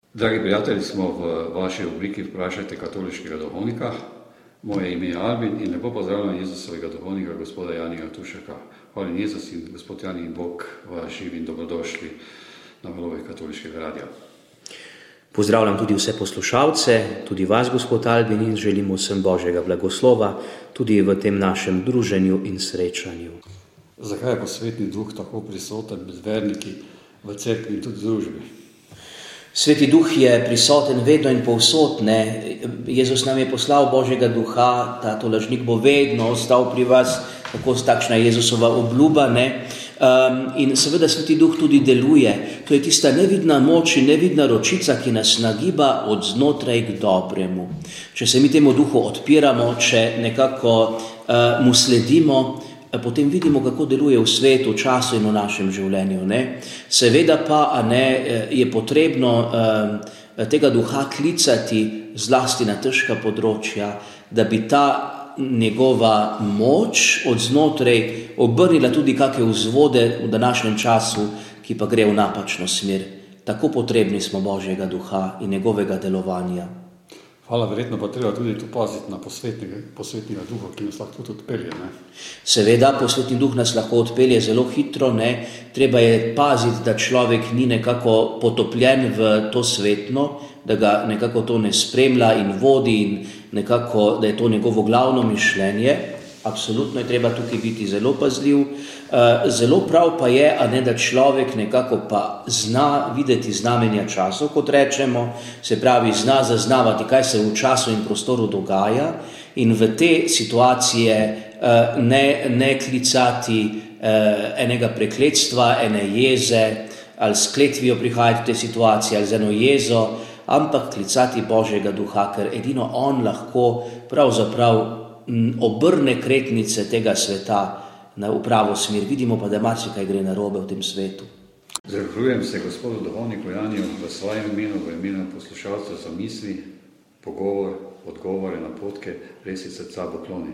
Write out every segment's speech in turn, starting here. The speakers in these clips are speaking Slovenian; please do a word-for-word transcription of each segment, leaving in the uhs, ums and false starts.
Dragi prijatelji, smo v vaši rubriki Vprašajte katoliškega duhovnika. Moje ime je Albin in lepo pozdravljam Jezusovega duhovnika, gospoda Janija Tušeka. Hvala Jezus in gospod Jani in Bog vas živi in dobrodošli na valovih katoliškega radia. Pozdravljam tudi vse poslušalce, tudi vas, gospod Albin, in želimo vsem Božjega blagoslova tudi v tem našem druženju in srečanju. Zakaj je pa Svetni Duh tako prisoten med verniki v cerkvi in tudi v družbi? Sveti Duh je prisoten vedno in povsod, ne. Jezus nam je poslal Božjega Duha, ta tolažnik bo vedno ostal pri vas, tako takšna Jezusova obljuba, ne. Um, in seveda Sveti Duh tudi deluje. To je tista nevidna moč in nevidna ročica, ki nas nagiba od znotraj k dobremu. Če se mi temu Duhu odpiramo, če nekako uh, mu sledimo, potem vidimo, kako deluje v svetu, v času in v našem življenju. Ne? Seveda pa a ne, je potrebno eh, tega duha klicati zlasti na težka področja, da bi ta njegova moč od znotraj obrnila tudi kakšne vzvode v današnjem času, ki pa gre v napačno smer. Tako potrebni smo Božjega duha in njegovega delovanja. Hvala, verjetno pa treba tudi tu paziti na posvetnega, posvetnega duha, ki nas lahko tudi odpelje. Ne? Seveda, posvetni duh nas lahko odpelje zelo hitro, ne? Treba je paziti, da človek ni nekako potopljen v to svetno, da ga nekako to ne spremlja in vodi in nekako, da je to njegovo glavno mišljenje. Absolutno je treba tukaj biti zelo pazljiv. Zelo prav pa je, a ne, da človek nekako pa zna videti znamenja časov, kot rečemo, se pravi, zna zaznavati, kaj se v času in prostoru dogaja in v te situacije ne, ne klicati enega prekletstva, ene jeze, ali s kletvijo prihajati v te situacije, ali z eno jezo, ampak klicati Božjega duha, ker edino on lahko pravzaprav obrne kretnice tega sveta na pravo smer. Vidimo pa, da marsikaj gre narobe v tem svetu. Zahvaljujem se gospodu duhovniku Janiju v svojem imenu, v imenu poslušalcev za misli, pogovor, odgovore, napotke, res iz srca pokloni.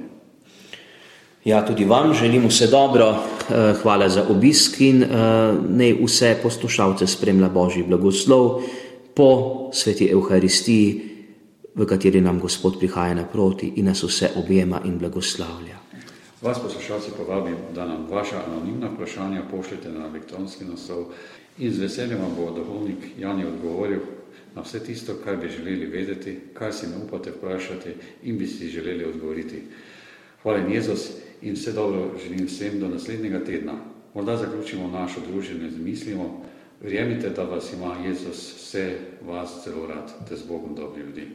Ja, tudi vam želim vse dobro, hvala za obisk in naj vse poslušalce spremlja Božji blagoslov po sveti Evharistiji, v kateri nam Gospod prihaja naproti in nas vse objema in blagoslavlja. Vas poslušalci povabim, da nam vaša anonimna vprašanja pošljete na elektronski naslov in z veseljem vam bo duhovnik Jani odgovoril na vse tisto, kar bi želeli vedeti, kar si ne upate vprašati in bi si želeli odgovoriti. Hvala Jezus in vse dobro želim vsem do naslednjega tedna. Morda zaključimo našo druženje z mislimo, verjemite, da vas ima Jezus vse vas celo rad, te z Bogom dobri ljudi.